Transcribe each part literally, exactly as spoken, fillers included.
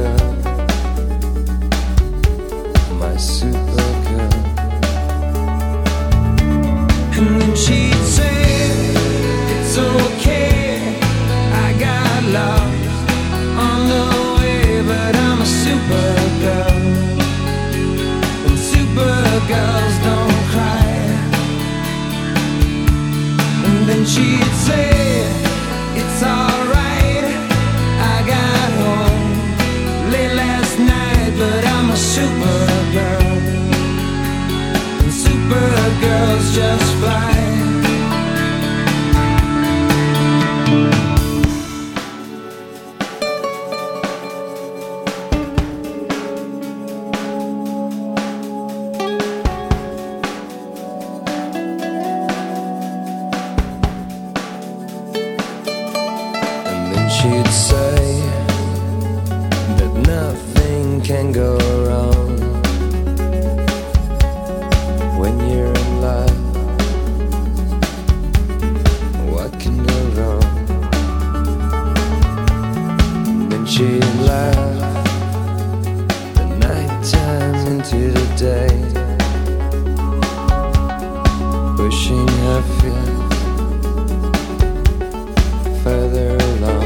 girl, my super girl. And then she'd say, it's okay, I got lost on the way, but I'm a super girl, and super girls don't cry. And then she'd say, it's alright, I got home late last night, but I'm a super girl, and super girls just fly. She'd say that nothing can go wrong when you're in love. What can go wrong? Then she'd laugh the night time into the day, pushing her feet further along.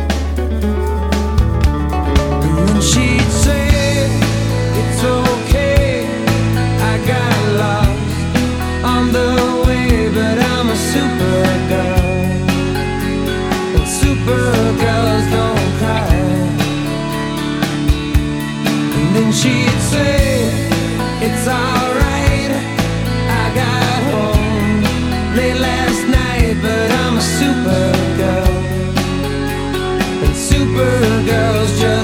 She'd say, it's okay, I got lost on the way, but I'm a super girl, and super girls don't cry. And then she'd say, it's alright, I got home late last night, but I'm a super girl, and super girls just